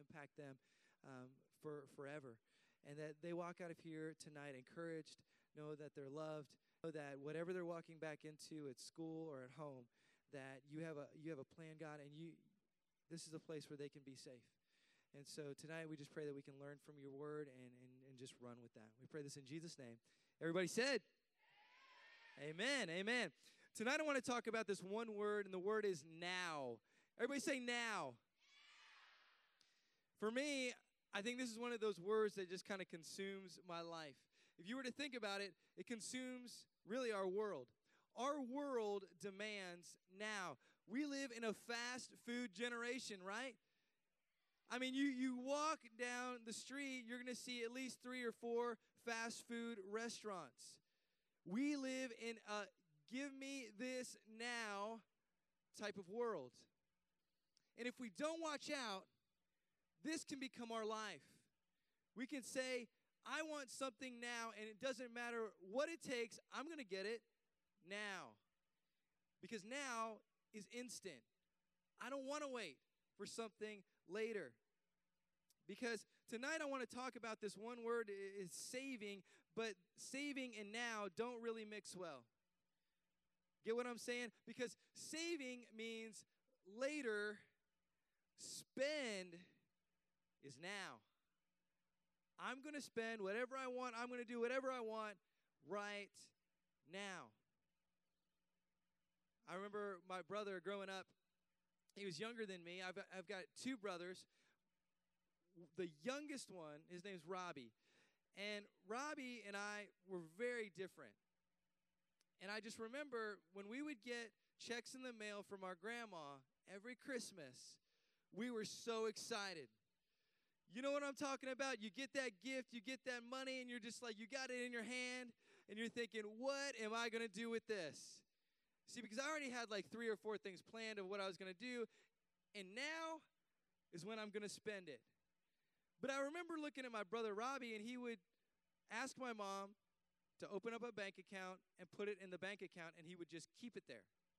impact them for forever. And that they walk out of here tonight encouraged, know that they're loved, know that whatever they're walking back into at school or at home, that you have a plan, God, and this is a place where they can be safe. And so tonight we just pray that we can learn from your word and just run with that. We pray this in Jesus' name. Everybody said, amen, amen. Tonight I want to talk about this one word, and the word is now. Everybody say now. For me, I think this is one of those words that just kind of consumes my life. If you were to think about it, it consumes really our world. Our world demands now. We live in a fast food generation, right? I mean, you walk down the street, you're going to see at least 3 or 4 fast food restaurants. We live in a give me this now type of world. And if we don't watch out, this can become our life. We can say, I want something now, and it doesn't matter what it takes, I'm going to get it now. Because now is instant. I don't want to wait for something later. Because tonight I want to talk about this one word is saving, but saving and now don't really mix well. Get what I'm saying? Because saving means later, spend is now. I'm going to spend whatever I want. I'm going to do whatever I want right now. I remember my brother growing up. He was younger than me. I've got 2 brothers. The youngest one, his name's Robbie. And Robbie and I were very different. And I just remember when we would get checks in the mail from our grandma every Christmas, we were so excited. You know what I'm talking about? You get that gift, you get that money, and you're just like, you got it in your hand, and you're thinking, what am I going to do with this? See, because I already had like 3 or 4 things planned of what I was going to do, and now is when I'm going to spend it. But I remember looking at my brother Robbie, and he would ask my mom to open up a bank account and put it in the bank account, and he would just keep it there.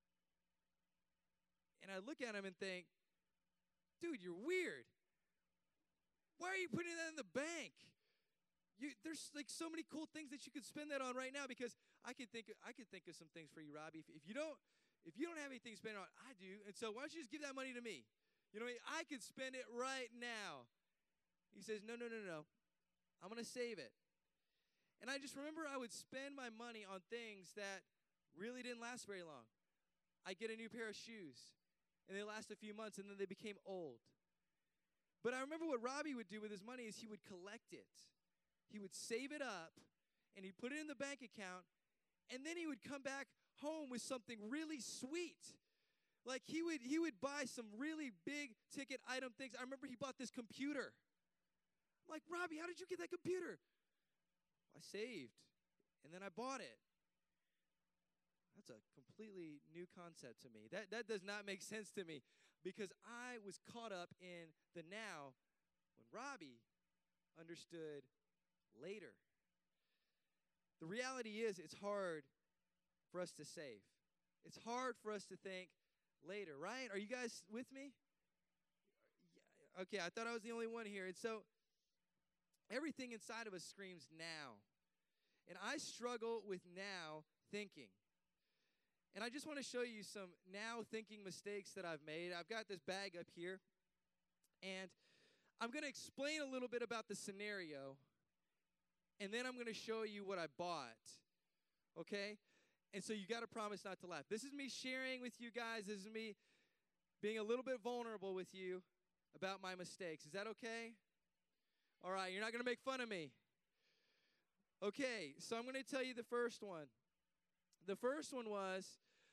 And I look at him and think, dude, you're weird. Why are you putting that in the bank? There's like so many cool things that you could spend that on right now, because I could think of some things for you, Robbie. If you don't have anything to spend on, I do. And so why don't you just give that money to me? You know what I mean? I could spend it right now. He says, no. I'm going to save it. And I just remember I would spend my money on things that really didn't last very long. I'd get a new pair of shoes, and they last a few months, and then they became old. But I remember what Robbie would do with his money is he would collect it. He would save it up, and he'd put it in the bank account, and then he would come back home with something really sweet. Like he would buy some really big ticket item things. I remember he bought this computer. I'm like, Robbie, how did you get that computer? I saved, and then I bought it. That's a completely new concept to me. That does not make sense to me, because I was caught up in the now when Robbie understood later. The reality is it's hard for us to save. It's hard for us to think later, right? Are you guys with me? Okay, I thought I was the only one here. And so everything inside of us screams now. And I struggle with now thinking. And I just want to show you some now thinking mistakes that I've made. I've got this bag up here, and I'm going to explain a little bit about the scenario, and then I'm going to show you what I bought, okay? And so you got to promise not to laugh. This is me sharing with you guys. This is me being a little bit vulnerable with you about my mistakes. Is that okay? All right, you're not going to make fun of me. Okay, so I'm going to tell you the first one. The first one was,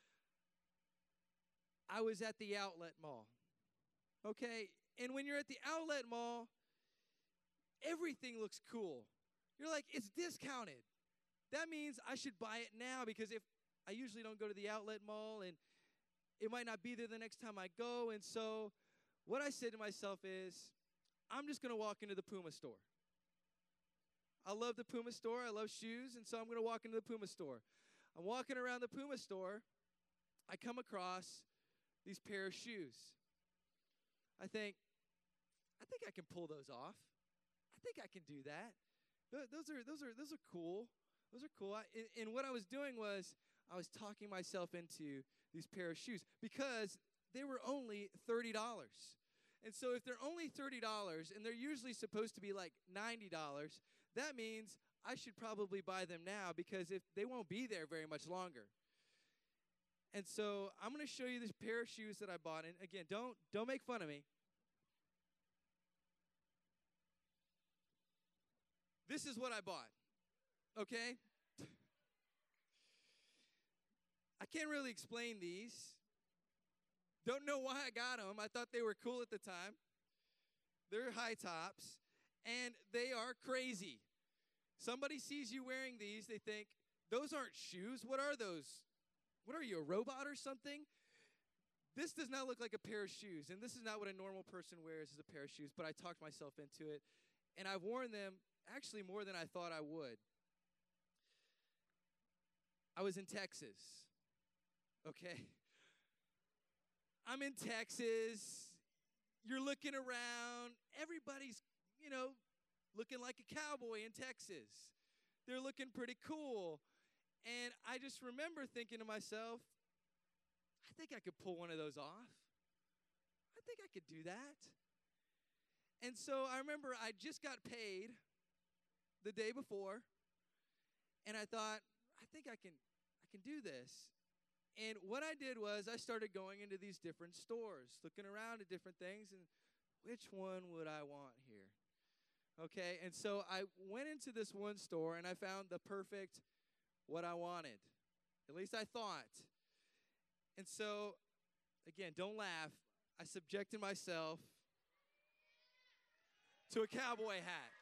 I was at the outlet mall. Okay, and when you're at the outlet mall, everything looks cool. You're like, it's discounted. That means I should buy it now, because if I usually don't go to the outlet mall, and it might not be there the next time I go. And so what I said to myself is, I'm just going to walk into the Puma store. I love the Puma store. I love shoes, and so I'm going to walk into the Puma store. I'm walking around the Puma store. I come across these pair of shoes. I think think I can pull those off. I think I can do that. Those are cool. Those are cool. And what I was doing was I was talking myself into these pair of shoes because they were only $30. And so if they're only $30 and they're usually supposed to be like $90, that means I should probably buy them now because if they won't be there very much longer. And so I'm going to show you this pair of shoes that I bought. And again, don't make fun of me. This is what I bought. Okay? I can't really explain these. Don't know why I got them. I thought they were cool at the time. They're high tops, and they are crazy. Somebody sees you wearing these, they think, those aren't shoes. What are those? What are you, a robot or something? This does not look like a pair of shoes, and this is not what a normal person wears as a pair of shoes, but I talked myself into it, and I've worn them actually more than I thought I would. I was in Texas, okay? I'm in Texas. You're looking around. Everybody's, looking like a cowboy in Texas. They're looking pretty cool. And I just remember thinking to myself, I think I could pull one of those off. I think I could do that. And so I remember I just got paid the day before, and I thought, I think I can do this. And what I did was I started going into these different stores, looking around at different things, and which one would I want here? Okay, and so I went into this one store, and I found the perfect what I wanted. At least I thought. And so, again, don't laugh. I subjected myself to a cowboy hat.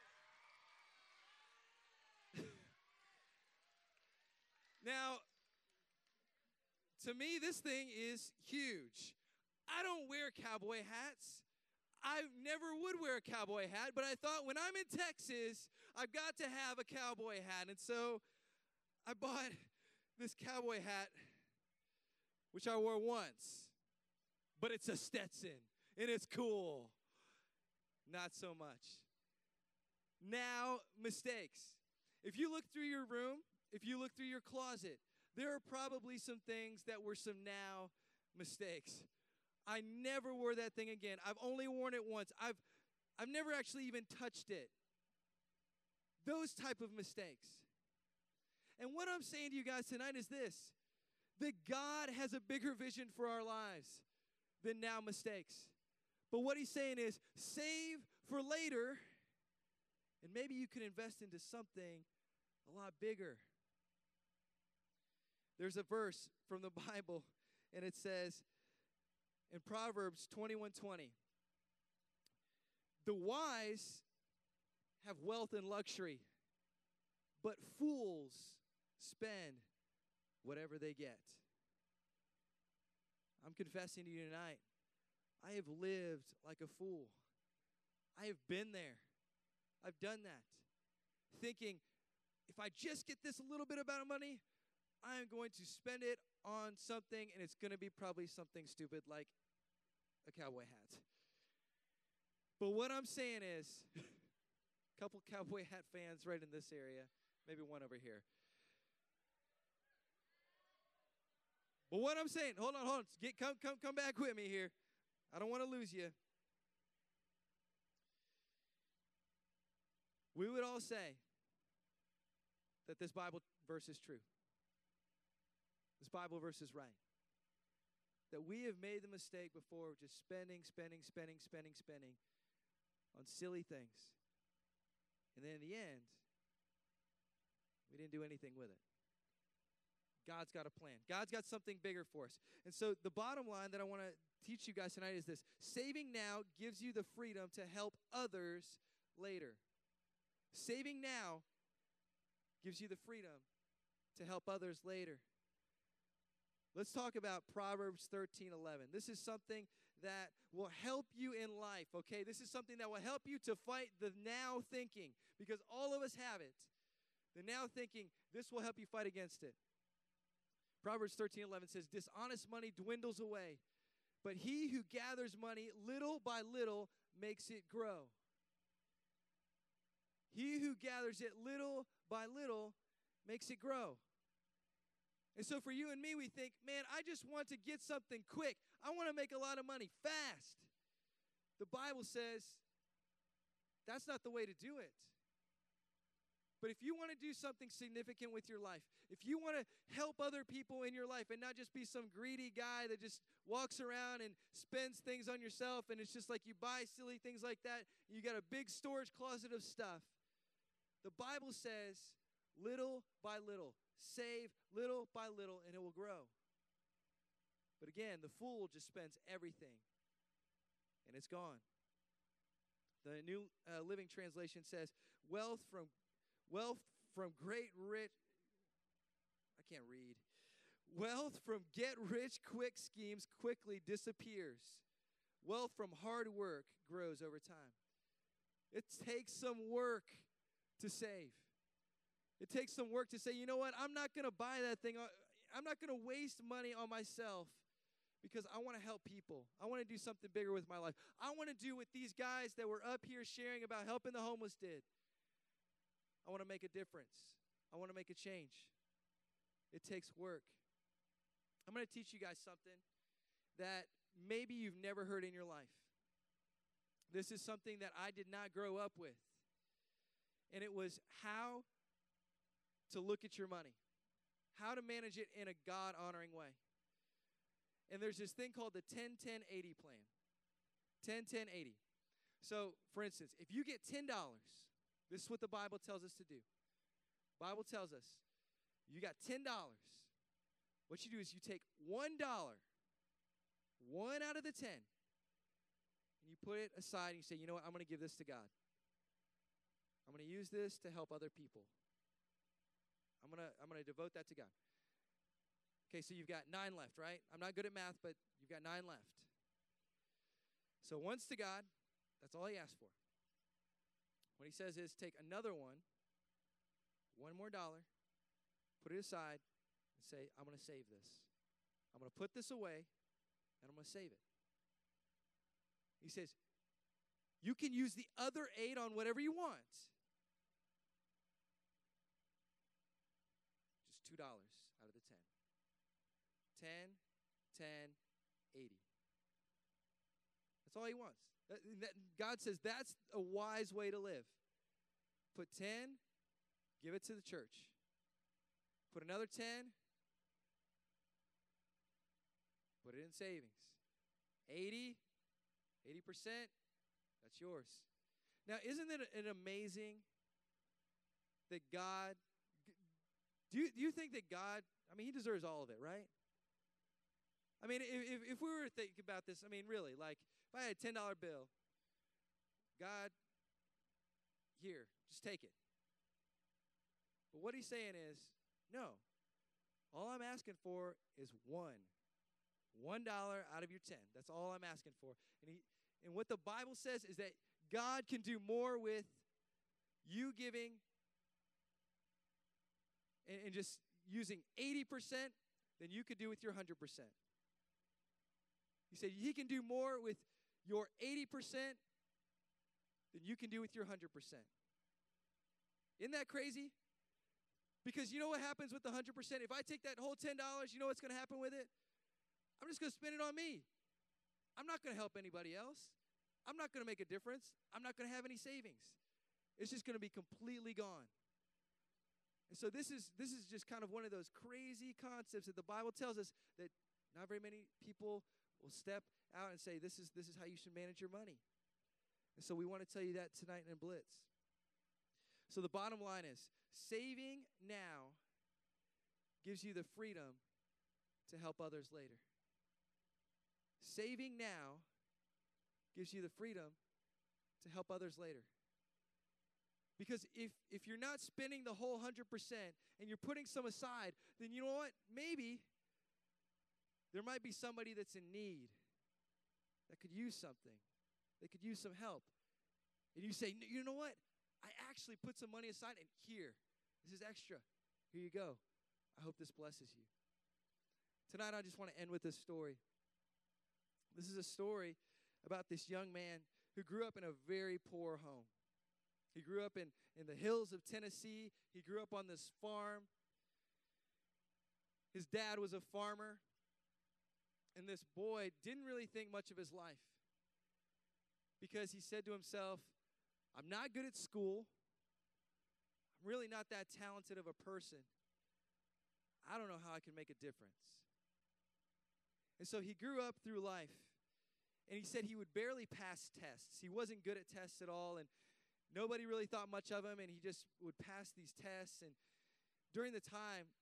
Now, to me, this thing is huge. I don't wear cowboy hats. I never would wear a cowboy hat, but I thought when I'm in Texas, I've got to have a cowboy hat. And so I bought this cowboy hat, which I wore once, but it's a Stetson, and it's cool. Not so much. Now, mistakes. If you look through your room, if you look through your closet, there are probably some things that were some now mistakes. I never wore that thing again. I've only worn it once. I've never actually even touched it. Those type of mistakes. And what I'm saying to you guys tonight is this, that God has a bigger vision for our lives than now mistakes. But what he's saying is, save for later, and maybe you can invest into something a lot bigger. There's a verse from the Bible, and it says in Proverbs 21:20, the wise have wealth and luxury, but fools spend whatever they get. I'm confessing to you tonight, I have lived like a fool. I have been there. I've done that. Thinking, if I just get this little bit amount of money, I'm going to spend it on something, and it's going to be probably something stupid like a cowboy hat. But what I'm saying is, a couple cowboy hat fans right in this area, maybe one over here. But what I'm saying, hold on. Come back with me here. I don't want to lose you. We would all say that this Bible verse is true. This Bible verse is right. That we have made the mistake before of just spending on silly things. And then in the end, we didn't do anything with it. God's got a plan. God's got something bigger for us. And so the bottom line that I want to teach you guys tonight is this. Saving now gives you the freedom to help others later. Saving now gives you the freedom to help others later. Let's talk about Proverbs 13:11. This is something that will help you in life, okay? This is something that will help you to fight the now thinking, because all of us have it. The now thinking, this will help you fight against it. Proverbs 13:11 says, dishonest money dwindles away, but he who gathers money little by little makes it grow. He who gathers it little by little makes it grow. And so for you and me, we think, man, I just want to get something quick. I want to make a lot of money fast. The Bible says that's not the way to do it. But if you want to do something significant with your life, if you want to help other people in your life and not just be some greedy guy that just walks around and spends things on yourself and it's just like you buy silly things like that, and you got a big storage closet of stuff, the Bible says little by little, save little by little, and it will grow. But again, the fool just spends everything, and it's gone. The New Living Translation says, wealth from great rich, I can't read. Wealth from get rich quick schemes quickly disappears. Wealth from hard work grows over time. It takes some work to save. It takes some work to say, you know what, I'm not going to buy that thing. I'm not going to waste money on myself because I want to help people. I want to do something bigger with my life. I want to do what these guys that were up here sharing about helping the homeless did. I want to make a difference. I want to make a change. It takes work. I'm going to teach you guys something that maybe you've never heard in your life. This is something that I did not grow up with. And it was how to look at your money, how to manage it in a God-honoring way. And there's this thing called the 10-10-80 plan. 10-10-80. So, for instance, if you get $10, this is what the Bible tells us to do. The Bible tells us you got $10. What you do is you take $1, one out of the 10, and you put it aside and you say, you know what, I'm going to give this to God. I'm going to use this to help other people. I'm going to devote that to God. Okay, so you've got 9 left, right? I'm not good at math, but you've got 9 left. So one's to God. That's all he asked for. What he says is take another one more dollar, put it aside, and say, I'm going to save this. I'm going to put this away, and I'm going to save it. He says, you can use the other 8 on whatever you want. Just $2 out of the 10. 10, 10, 80. That's all he wants. God says that's a wise way to live. Put 10, give it to the church. Put another 10, put it in savings. 80%, that's yours. Now, isn't it amazing that God, do you think that God, I mean, he deserves all of it, right? I mean, if we were to think about this, I mean, really, like, if I had a $10 bill, God, here, just take it. But what he's saying is, no. All I'm asking for is $1 out of your 10. That's all I'm asking for. And what the Bible says is that God can do more with you giving and just using 80% than you could do with your 100%. He said he can do more with your 80% than you can do with your 100%. Isn't that crazy? Because you know what happens with the 100%? If I take that whole $10, you know what's going to happen with it? I'm just going to spend it on me. I'm not going to help anybody else. I'm not going to make a difference. I'm not going to have any savings. It's just going to be completely gone. And so this is just kind of one of those crazy concepts that the Bible tells us that not very many people will step out and say, this is how you should manage your money. And so we want to tell you that tonight in Blitz. So the bottom line is, saving now gives you the freedom to help others later. Saving now gives you the freedom to help others later. Because if you're not spending the whole 100% and you're putting some aside, then you know what? Maybe there might be somebody that's in need that could use something. They could use some help. And you say, you know what? I actually put some money aside, and here, this is extra. Here you go. I hope this blesses you. Tonight, I just want to end with this story. This is a story about this young man who grew up in a very poor home. He grew up in the hills of Tennessee. He grew up on this farm. His dad was a farmer. And this boy didn't really think much of his life because he said to himself, I'm not good at school. I'm really not that talented of a person. I don't know how I can make a difference. And so he grew up through life. And he said he would barely pass tests. He wasn't good at tests at all. And nobody really thought much of him. And he just would pass these tests. And during the time,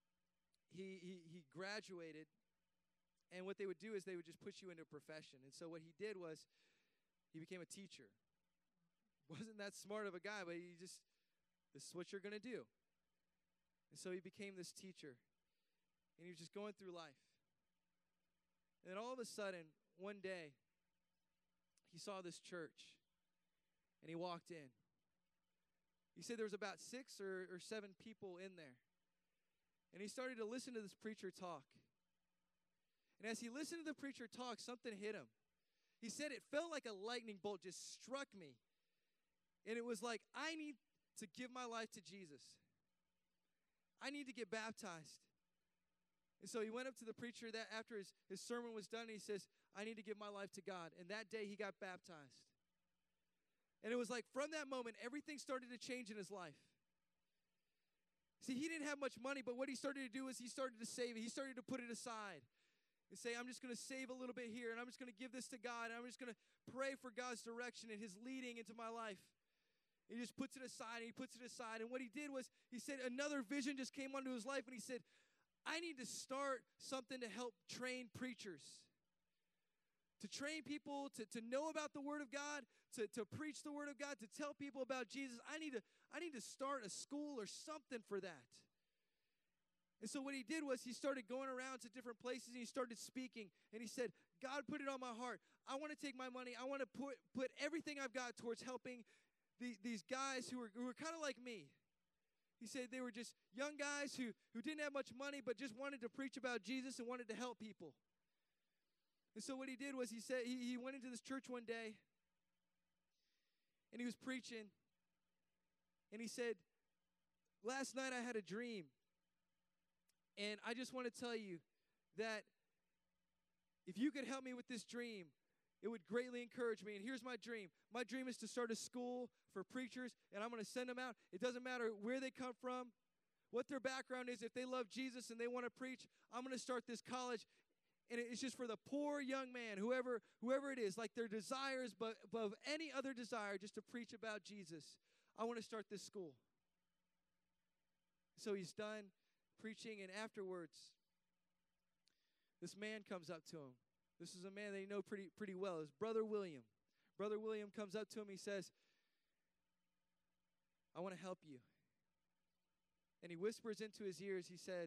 he graduated. And what they would do is they would just push you into a profession. And so what he did was he became a teacher. Wasn't that smart of a guy, but this is what you're going to do. And so he became this teacher. And he was just going through life. And then all of a sudden, one day, he saw this church. And he walked in. He said there was about 6 or 7 people in there. And he started to listen to this preacher talk. And as he listened to the preacher talk, something hit him. He said it felt like a lightning bolt just struck me. And it was like, I need to give my life to Jesus. I need to get baptized. And so he went up to the preacher that after his sermon was done, and he says, I need to give my life to God. And that day he got baptized. And it was like from that moment, everything started to change in his life. See, he didn't have much money, but what he started to do is he started to save it. He started to put it aside. And say, I'm just going to save a little bit here, and I'm just going to give this to God, and I'm just going to pray for God's direction and his leading into my life. He just puts it aside, and he puts it aside. And what he did was, he said another vision just came onto his life, and he said, I need to start something to help train preachers. To train people, to know about the Word of God, to preach the Word of God, to tell people about Jesus. I need to start a school or something for that. And so what he did was he started going around to different places and he started speaking. And he said, God put it on my heart. I want to take my money. I want to put everything I've got towards helping these guys who were kind of like me. He said they were just young guys who didn't have much money but just wanted to preach about Jesus and wanted to help people. And so what he did was he said he went into this church one day and he was preaching. And he said, last night I had a dream. And I just want to tell you that if you could help me with this dream, it would greatly encourage me. And here's my dream. My dream is to start a school for preachers, and I'm going to send them out. It doesn't matter where they come from, what their background is. If they love Jesus and they want to preach, I'm going to start this college. And it's just for the poor young man, whoever it is, like their desires, but above any other desire, just to preach about Jesus. I want to start this school. So he's done preaching, and afterwards, this man comes up to him. This is a man that you know pretty well. It's Brother William. Brother William comes up to him. He says, I want to help you. And he whispers into his ears, he said,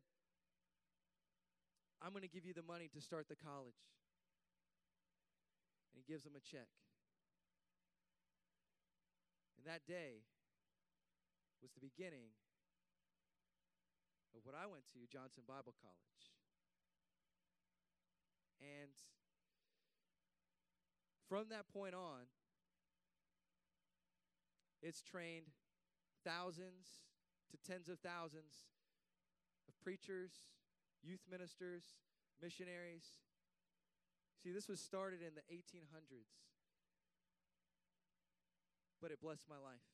I'm going to give you the money to start the college. And he gives him a check. And that day was the beginning of what I went to, Johnson Bible College. And from that point on, it's trained thousands to tens of thousands of preachers, youth ministers, missionaries. See, this was started in the 1800s, but it blessed my life.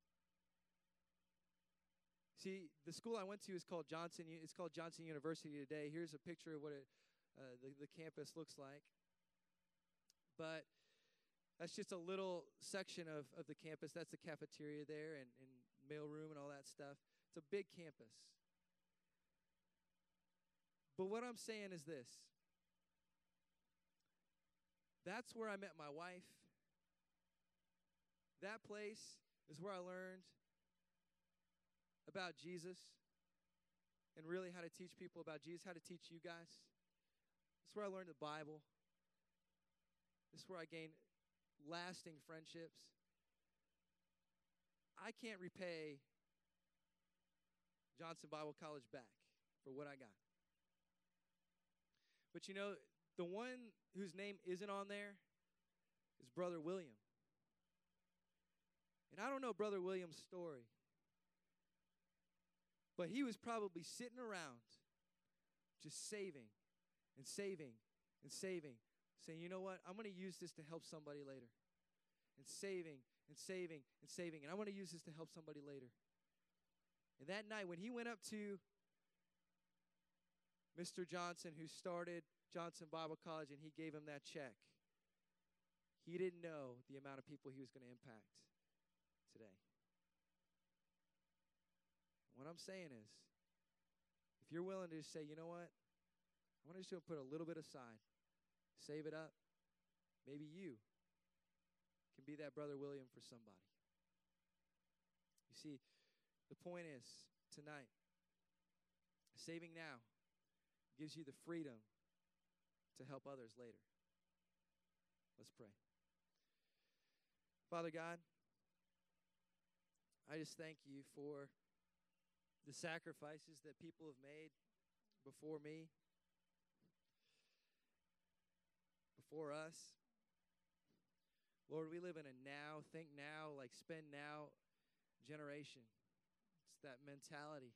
See, the school I went to is called Johnson. It's called Johnson University today. Here's a picture of what the campus looks like. But that's just a little section of the campus. That's the cafeteria there and mailroom and all that stuff. It's a big campus. But what I'm saying is this. That's where I met my wife. That place is where I learned about Jesus and really how to teach people about Jesus, how to teach you guys. This is where I learned the Bible. This is where I gained lasting friendships. I can't repay Johnson Bible College back for what I got. But you know, the one whose name isn't on there is Brother William. And I don't know Brother William's story, but he was probably sitting around just saving and saving and saving, saying, you know what, I'm going to use this to help somebody later. And saving and saving and saving, and I want to use this to help somebody later. And that night when he went up to Mr. Johnson, who started Johnson Bible College, and he gave him that check, he didn't know the amount of people he was going to impact today. What I'm saying is, if you're willing to just say, you know what, I want to just put a little bit aside, save it up, maybe you can be that Brother William for somebody. You see, the point is, tonight, saving now gives you the freedom to help others later. Let's pray. Father God, I just thank you for the sacrifices that people have made before me, before us. Lord, we live in a now, think now, like spend now generation. It's that mentality.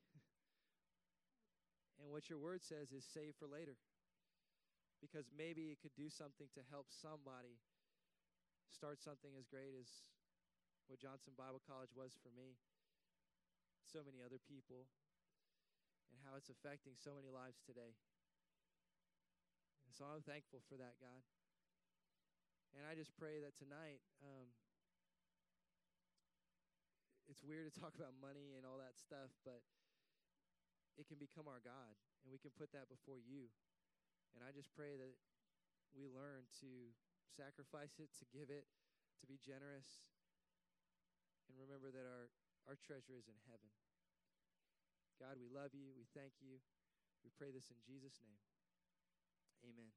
And what your word says is save for later. Because maybe it could do something to help somebody start something as great as what Johnson Bible College was for me, so many other people, and how it's affecting so many lives today. And so I'm thankful for that, God. And I just pray that tonight, it's weird to talk about money and all that stuff, but it can become our God, and we can put that before you. And I just pray that we learn to sacrifice it, to give it, to be generous, and remember that our treasure is in heaven. God, we love you. We thank you. We pray this in Jesus' name. Amen.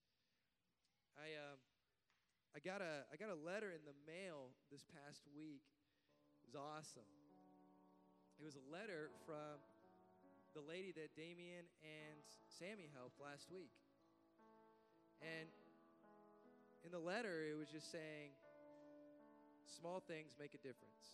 I got a letter in the mail this past week. It was awesome. It was a letter from the lady that Damien and Sammy helped last week. And in the letter, it was just saying, small things make a difference.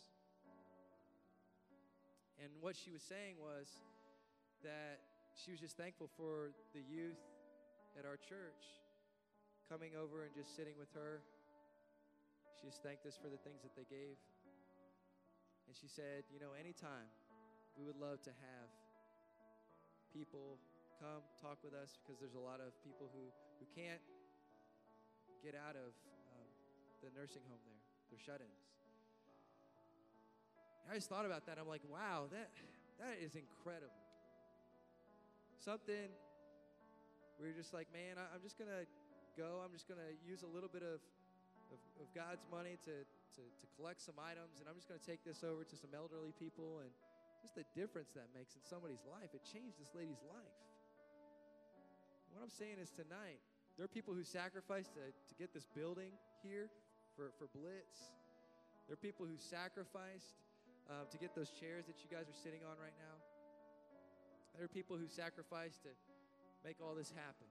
And what she was saying was that she was just thankful for the youth at our church coming over and just sitting with her. She just thanked us for the things that they gave. And she said, you know, anytime we would love to have people come talk with us, because there's a lot of people who can't get out of the nursing home there. They're shut-ins. I just thought about that. I'm like, wow, that is incredible. Something where you're just like, man, I'm just going to go. I'm just going to use a little bit of God's money to collect some items, and I'm just going to take this over to some elderly people, and just the difference that makes in somebody's life. It changed this lady's life. What I'm saying is tonight, there are people who sacrificed to get this building here for Blitz. There are people who sacrificed to get those chairs that you guys are sitting on right now. There are people who sacrificed to make all this happen.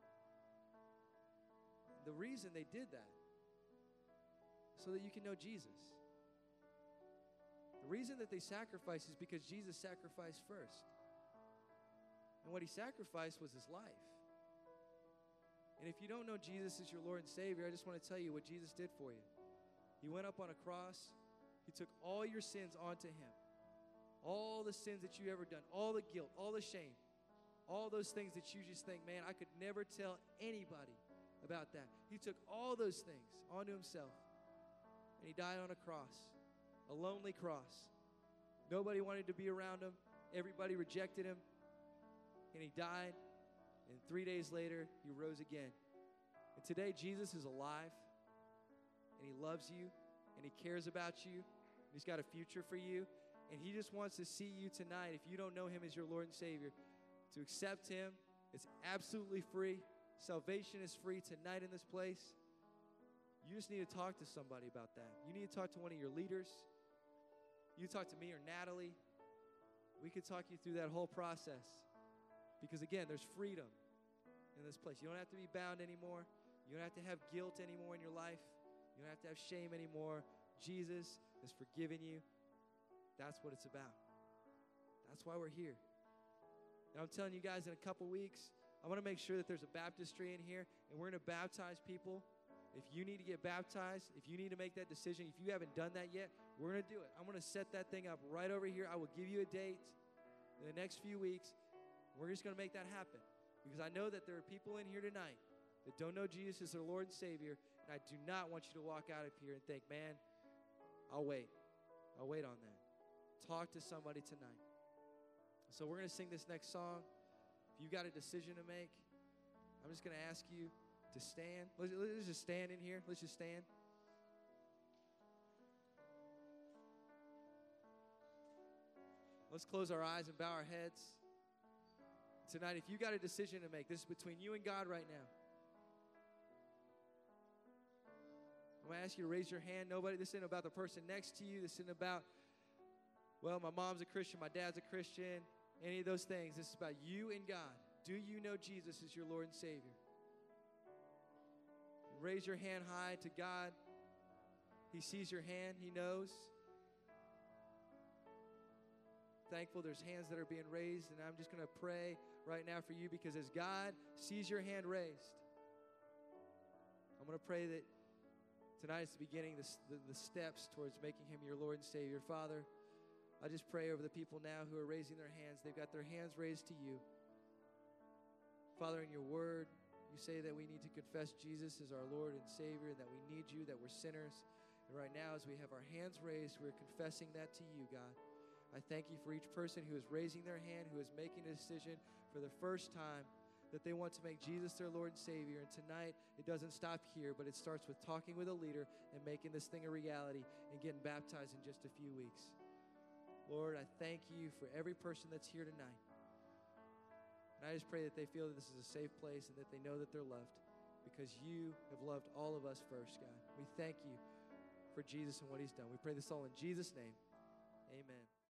The reason they did that, so that you can know Jesus. The reason that they sacrificed is because Jesus sacrificed first. And what he sacrificed was his life. And if you don't know Jesus as your Lord and Savior, I just want to tell you what Jesus did for you. He went up on a cross. He took all your sins onto him. All the sins that you ever done, all the guilt, all the shame, all those things that you just think, man, I could never tell anybody about that. He took all those things onto himself. And he died on a cross, a lonely cross. Nobody wanted to be around him. Everybody rejected him. And he died. And 3 days later, he rose again. And today, Jesus is alive. And he loves you. And he cares about you. And he's got a future for you. And he just wants to see you tonight, if you don't know him as your Lord and Savior, to accept him. It's absolutely free. Salvation is free tonight in this place. You just need to talk to somebody about that. You need to talk to one of your leaders. You talk to me or Natalie. We could talk you through that whole process. Because again, there's freedom in this place. You don't have to be bound anymore. You don't have to have guilt anymore in your life. You don't have to have shame anymore. Jesus has forgiven you. That's what it's about. That's why we're here. And I'm telling you guys, in a couple weeks, I want to make sure that there's a baptistry in here, and we're going to baptize people. If you need to get baptized, if you need to make that decision, if you haven't done that yet, we're going to do it. I'm going to set that thing up right over here. I will give you a date in the next few weeks. We're just going to make that happen, because I know that there are people in here tonight that don't know Jesus as their Lord and Savior, and I do not want you to walk out of here and think, man, I'll wait. I'll wait on that. Talk to somebody tonight. So we're going to sing this next song. If you've got a decision to make, I'm just going to ask you to stand. Let's just stand in here. Let's just stand. Let's close our eyes and bow our heads. Tonight, if you got a decision to make, this is between you and God right now. I'm going to ask you to raise your hand. This isn't about the person next to you. This isn't about, well, my mom's a Christian, my dad's a Christian, any of those things. This is about you and God. Do you know Jesus as your Lord and Savior? Raise your hand high to God. He sees your hand. He knows. Thankful there's hands that are being raised, and I'm just going to pray right now for you, because as God sees your hand raised, I'm going to pray that tonight is the beginning, the steps towards making him your Lord and Savior. Father, I just pray over the people now who are raising their hands. They've got their hands raised to you. Father, in your word, you say that we need to confess Jesus as our Lord and Savior, that we need you, that we're sinners. And right now, as we have our hands raised, we're confessing that to you, God. I thank you for each person who is raising their hand, who is making a decision for the first time that they want to make Jesus their Lord and Savior. And tonight, it doesn't stop here, but it starts with talking with a leader and making this thing a reality and getting baptized in just a few weeks. Lord, I thank you for every person that's here tonight. And I just pray that they feel that this is a safe place and that they know that they're loved, because you have loved all of us first, God. We thank you for Jesus and what he's done. We pray this all in Jesus' name. Amen.